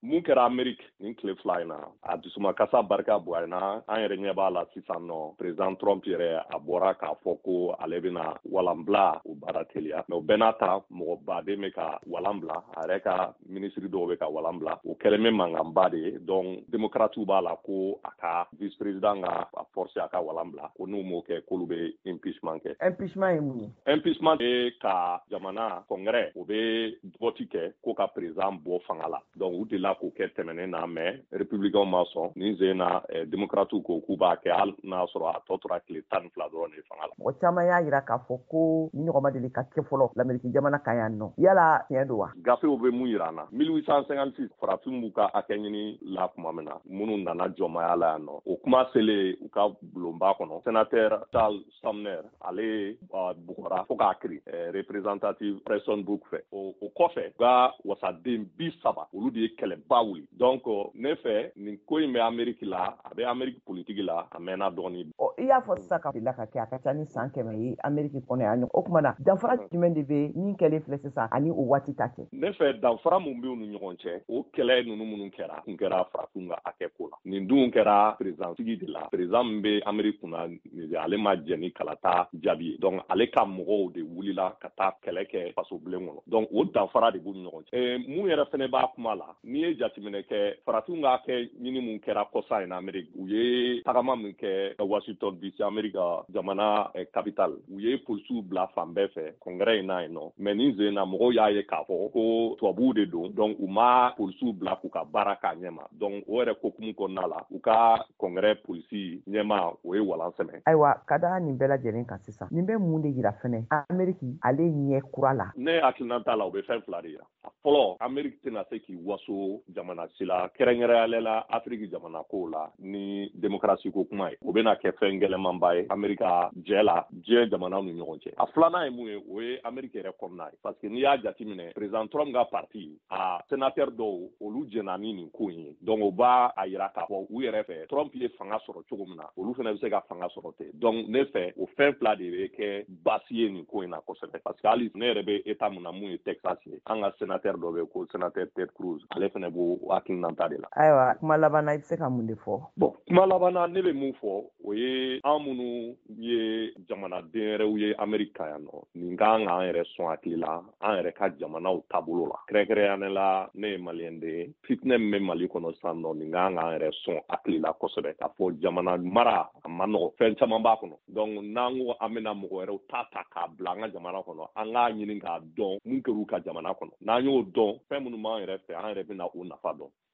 mun kɛra Amerique nin tile fila in na a dusuma kasa barika boyana an yɛrɛ ɲɛ b'a la sisan nɔ président Trump yɛrɛ a bɔra k'a fɔ ko ale bɛna walanbila o baara teliya mais o bɛɛ n'a ta mɔgɔ baden bɛ ka walanbila a yɛrɛ ka ministre dɔw bɛ ka walanbila o kɛlen bɛ mankanba de ye donc démocrates b'a la ko a ka vice président ka a forcer a ka walanbila ko n'u m'o kɛ k'olu bɛ impeachment kɛ. Impeachment ye mun ye? Impeachment ye ka jamana congrès o bɛ vote kɛ ko ka président bɔ fanga la donc u delila k'o kɛ tɛmɛnen na mais républicains ma sɔn nin sen na démocrates ko k'u b'a kɛ hali n'a sɔrɔ a tɔ tora tile 12 dɔrɔn de fanga la. Mɔgɔ caman y'a jira k'a fɔ ko ni ɲɔgɔn ma deli ka kɛ fɔlɔ l'Amérique jamana kan yan nɔ yala tiɲɛ don wa? Gafew bɛ mun yira an na 1856 farafin b'u ka hakɛ ɲini la tuma min na minnu nana jɔnmaya la yan nɔ o kuma selen u ka bulonba kɔnɔ sénateur Charles Sumner ale bugɔra fo k'a kiri représentative Preston Brooke fɛ o kɔfɛ u ka wasaden 30 olu de ye kɛlɛba wuli donc ne fɛ nin ko in bɛ Amérique la a bɛ Amérique politique la a mɛnna dɔɔni. I y'a fɔ sisan ka bila ka kɛ a ka ca ni san 100 ye Amérique kɔnɔ yan nɔ o tuma na danfara jumɛn de bɛ min kɛlen filɛ sisan ani o waati ta cɛ? Ne fɛ danfara mun bɛ u ni ɲɔgɔn cɛ o kɛlɛ ninnu minnu kɛra kun kɛra farafin ka hakɛ ko la nin dun kɛra président sigi de la président min bɛ Amérique kunna ale ma jɛ ni kalata jaabi ye donc ale ka mɔgɔw de wulila ka taa kɛlɛ kɛ faso bilen kɔnɔ donc o danfara de b'u ni ɲɔgɔn cɛ mun yɛrɛ fɛnɛ b'a kuma la n'i ye jateminɛ kɛ farafin ka hakɛ ɲini mun kɛra kɔsa in na Amérique u ye tagama min kɛ Washington DC Amérique jamana capitale u ye polisiw bila fan bɛɛ fɛ congrès in na yen nɔ mais nin sen na mɔgɔw y'a ye k'a fɔ ko tubabuw de don donc u ma polisiw bila k'u ka baara k'a ɲɛma donc o yɛrɛ kokumu kɔnɔna la u ka congrès polisi ɲɛma o ye walan sɛmɛ. Ayiwa ka da nin bɛɛ lajɛlen kan sisan nin bɛ mun de yira fɛnɛ Amérique ale ɲɛ kura la? Ne hakilina t'a la o bɛ fɛn fila de yira a fɔlɔ Amérique tɛna se k'i waso jamana si la kɛrɛnkɛrɛnyalen la Afrique jamana ko la ni démocratie ko kuma ye o bɛna kɛ fɛn gɛlɛmanba ye Amérique jɛ la diɲɛ jamanaw ni ɲɔgɔn cɛ a filanan ye mun ye o ye Amérique yɛrɛ kɔnɔna ye parce que n'i y'a jateminɛ président Trump ka parti a sénateur dɔw olu jɛna ni nin ko in ye donc o b'a a yira k'a fɔ u yɛrɛ fɛ Trump ye fanga sɔrɔ cogo min na olu fana bɛ se ka fanga sɔrɔ ten donc ne fɛ o fɛn fila de bɛ kɛ baasi ye nin ko in na kosɛbɛ parce que hali ne yɛrɛ bɛ état mun na mun ye Texas ye an ka sénateur dɔ bɛ ko sénateur Ted Cruz ale fana b'o hakilinata de la. Ayiwa kuma laban na i bɛ se ka mun de fɔ? Bon kuma laban na ne bɛ mun fɔ o ye an minnu ye jamanaden wɛrɛw ye Amérique kan yan nɔ nin kan k'an yɛrɛ sɔn hakili la an yɛrɛ ka jamanaw taabolo la kɛrɛnkɛrɛnnenya la ne ye maliyɛn de ye fitinɛ min bɛ Mali kɔnɔ sisan nɔ nin kan k'an yɛrɛ sɔn hakili la kosɛbɛ k'a fɔ jamana mara a ma nɔgɔ fɛn caman b'a kɔnɔ donc n'an ko an bɛna mɔgɔ wɛrɛw ta k'a bila an ka jamana kɔnɔ an k'a ɲini k'a dɔn mun kɛr'u ka jamana kɔnɔ n'an y'o dɔn fɛn minnu b'an yɛrɛ fɛ an yɛrɛ bɛna o nafa dɔn.